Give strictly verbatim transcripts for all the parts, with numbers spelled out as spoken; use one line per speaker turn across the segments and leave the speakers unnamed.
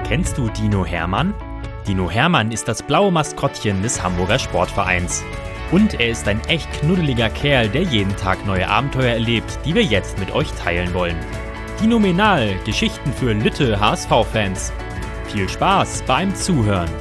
Kennst du Dino Hermann? Dino Hermann ist das blaue Maskottchen des Hamburger Sportvereins. Und er ist ein echt knuddeliger Kerl, der jeden Tag neue Abenteuer erlebt, die wir jetzt mit euch teilen wollen. Dinomenal, Geschichten für Lütte H S V-Fans. Viel Spaß beim Zuhören.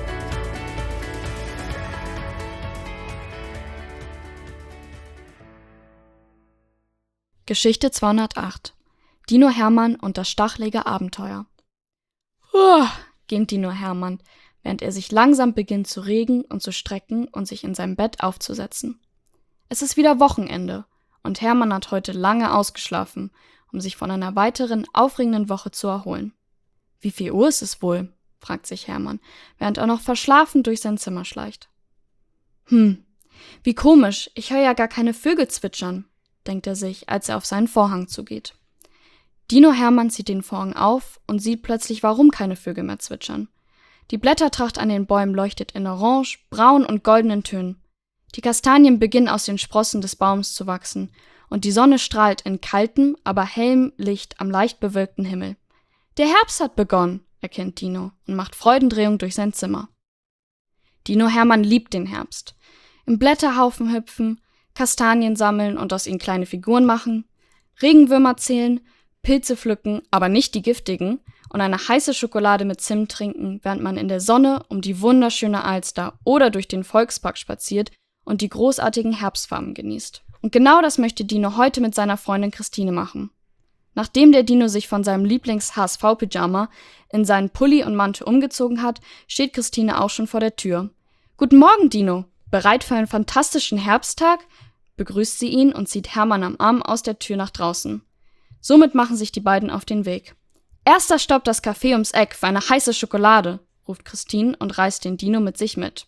Geschichte zweihundertacht. Dino Hermann und das stachelige Abenteuer. Uah, gähnt Dino Hermann, während er sich langsam beginnt zu regen und zu strecken und sich in seinem Bett aufzusetzen. Es ist wieder Wochenende und Hermann hat heute lange ausgeschlafen, um sich von einer weiteren aufregenden Woche zu erholen. Wie viel Uhr ist es wohl? Fragt sich Hermann, während er noch verschlafen durch sein Zimmer schleicht. Hm, wie komisch, ich höre ja gar keine Vögel zwitschern, denkt er sich, als er auf seinen Vorhang zugeht. Dino Hermann zieht den Vorhang auf und sieht plötzlich, warum keine Vögel mehr zwitschern. Die Blättertracht an den Bäumen leuchtet in orange, braun und goldenen Tönen. Die Kastanien beginnen aus den Sprossen des Baums zu wachsen und die Sonne strahlt in kaltem, aber hellem Licht am leicht bewölkten Himmel. Der Herbst hat begonnen, erkennt Dino und macht Freudendrehung durch sein Zimmer. Dino Hermann liebt den Herbst. Im Blätterhaufen hüpfen, Kastanien sammeln und aus ihnen kleine Figuren machen, Regenwürmer zählen, Pilze pflücken, aber nicht die giftigen, und eine heiße Schokolade mit Zimt trinken, während man in der Sonne um die wunderschöne Alster oder durch den Volkspark spaziert und die großartigen Herbstfarben genießt. Und genau das möchte Dino heute mit seiner Freundin Christine machen. Nachdem der Dino sich von seinem Lieblings-H S V-Pyjama in seinen Pulli und Mantel umgezogen hat, steht Christine auch schon vor der Tür. »Guten Morgen, Dino! Bereit für einen fantastischen Herbsttag?« begrüßt sie ihn und zieht Hermann am Arm aus der Tür nach draußen. Somit machen sich die beiden auf den Weg. »Erster Stopp das Café ums Eck für eine heiße Schokolade«, ruft Christine und reißt den Dino mit sich mit.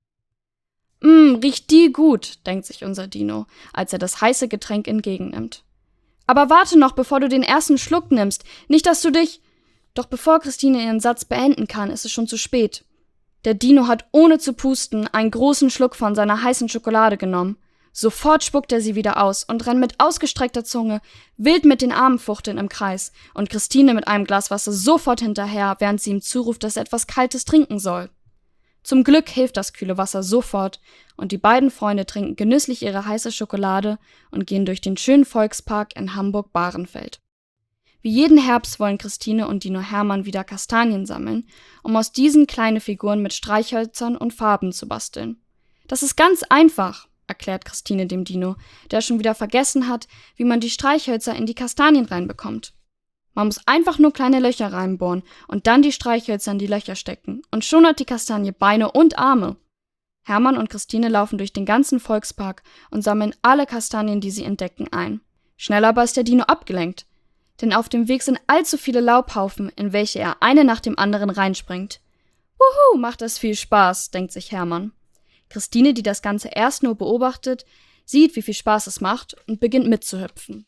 »Mmm, riecht die gut«, denkt sich unser Dino, als er das heiße Getränk entgegennimmt. »Aber warte noch, bevor du den ersten Schluck nimmst, nicht, dass du dich…« Doch bevor Christine ihren Satz beenden kann, ist es schon zu spät. Der Dino hat ohne zu pusten einen großen Schluck von seiner heißen Schokolade genommen. Sofort spuckt er sie wieder aus und rennt mit ausgestreckter Zunge wild mit den Armen fuchteln im Kreis und Christine mit einem Glas Wasser sofort hinterher, während sie ihm zuruft, dass er etwas Kaltes trinken soll. Zum Glück hilft das kühle Wasser sofort und die beiden Freunde trinken genüsslich ihre heiße Schokolade und gehen durch den schönen Volkspark in Hamburg-Bahrenfeld. Wie jeden Herbst wollen Christine und Dino Hermann wieder Kastanien sammeln, um aus diesen kleine Figuren mit Streichhölzern und Farben zu basteln. Das ist ganz einfach, erklärt Christine dem Dino, der schon wieder vergessen hat, wie man die Streichhölzer in die Kastanien reinbekommt. Man muss einfach nur kleine Löcher reinbohren und dann die Streichhölzer in die Löcher stecken und schon hat die Kastanie Beine und Arme. Hermann und Christine laufen durch den ganzen Volkspark und sammeln alle Kastanien, die sie entdecken, ein. Schnell aber ist der Dino abgelenkt, denn auf dem Weg sind allzu viele Laubhaufen, in welche er eine nach dem anderen reinspringt. Wuhu, macht das viel Spaß, denkt sich Hermann. Christine, die das Ganze erst nur beobachtet, sieht, wie viel Spaß es macht und beginnt mitzuhüpfen.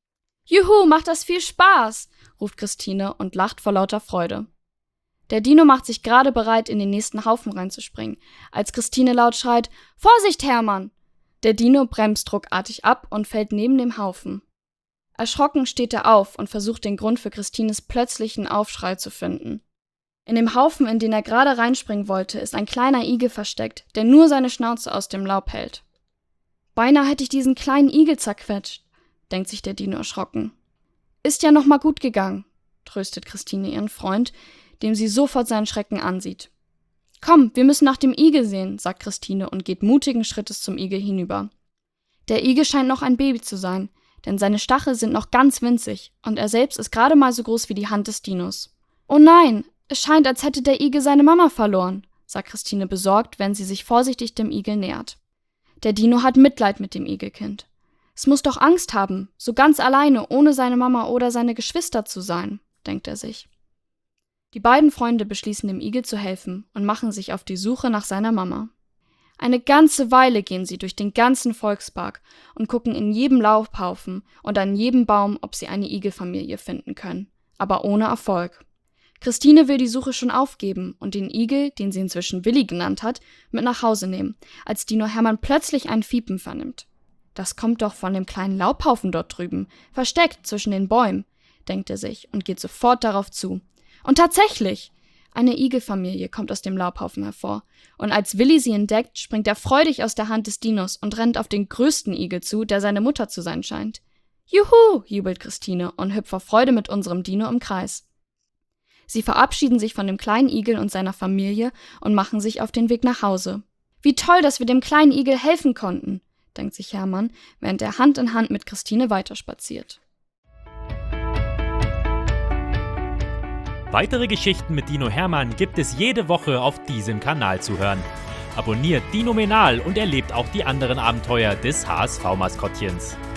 »Juhu, macht das viel Spaß«, ruft Christine und lacht vor lauter Freude. Der Dino macht sich gerade bereit, in den nächsten Haufen reinzuspringen, als Christine laut schreit, »Vorsicht, Hermann!« Der Dino bremst ruckartig ab und fällt neben dem Haufen. Erschrocken steht er auf und versucht den Grund für Christines plötzlichen Aufschrei zu finden. In dem Haufen, in den er gerade reinspringen wollte, ist ein kleiner Igel versteckt, der nur seine Schnauze aus dem Laub hält. »Beinahe hätte ich diesen kleinen Igel zerquetscht«, denkt sich der Dino erschrocken. »Ist ja noch mal gut gegangen«, tröstet Christine ihren Freund, dem sie sofort seinen Schrecken ansieht. »Komm, wir müssen nach dem Igel sehen«, sagt Christine und geht mutigen Schrittes zum Igel hinüber. Der Igel scheint noch ein Baby zu sein, denn seine Stacheln sind noch ganz winzig und er selbst ist gerade mal so groß wie die Hand des Dinos. »Oh nein! Es scheint, als hätte der Igel seine Mama verloren«, sagt Christine besorgt, wenn sie sich vorsichtig dem Igel nähert. Der Dino hat Mitleid mit dem Igelkind. Es muss doch Angst haben, so ganz alleine, ohne seine Mama oder seine Geschwister zu sein, denkt er sich. Die beiden Freunde beschließen, dem Igel zu helfen und machen sich auf die Suche nach seiner Mama. Eine ganze Weile gehen sie durch den ganzen Volkspark und gucken in jedem Laubhaufen und an jedem Baum, ob sie eine Igelfamilie finden können, aber ohne Erfolg. Christine will die Suche schon aufgeben und den Igel, den sie inzwischen Willi genannt hat, mit nach Hause nehmen, als Dino Hermann plötzlich ein Fiepen vernimmt. Das kommt doch von dem kleinen Laubhaufen dort drüben, versteckt zwischen den Bäumen, denkt er sich und geht sofort darauf zu. Und tatsächlich, Eine Igelfamilie kommt aus dem Laubhaufen hervor, und als Willi sie entdeckt, springt er freudig aus der Hand des Dinos und rennt auf den größten Igel zu, der seine Mutter zu sein scheint. »Juhu«, jubelt Christine und hüpft vor Freude mit unserem Dino im Kreis. Sie verabschieden sich von dem kleinen Igel und seiner Familie und machen sich auf den Weg nach Hause. »Wie toll, dass wir dem kleinen Igel helfen konnten«, denkt sich Hermann, während er Hand in Hand mit Christine weiterspaziert.
Weitere Geschichten mit Dino Hermann gibt es jede Woche auf diesem Kanal zu hören. Abonniert Dinomenal und erlebt auch die anderen Abenteuer des H S V-Maskottchens.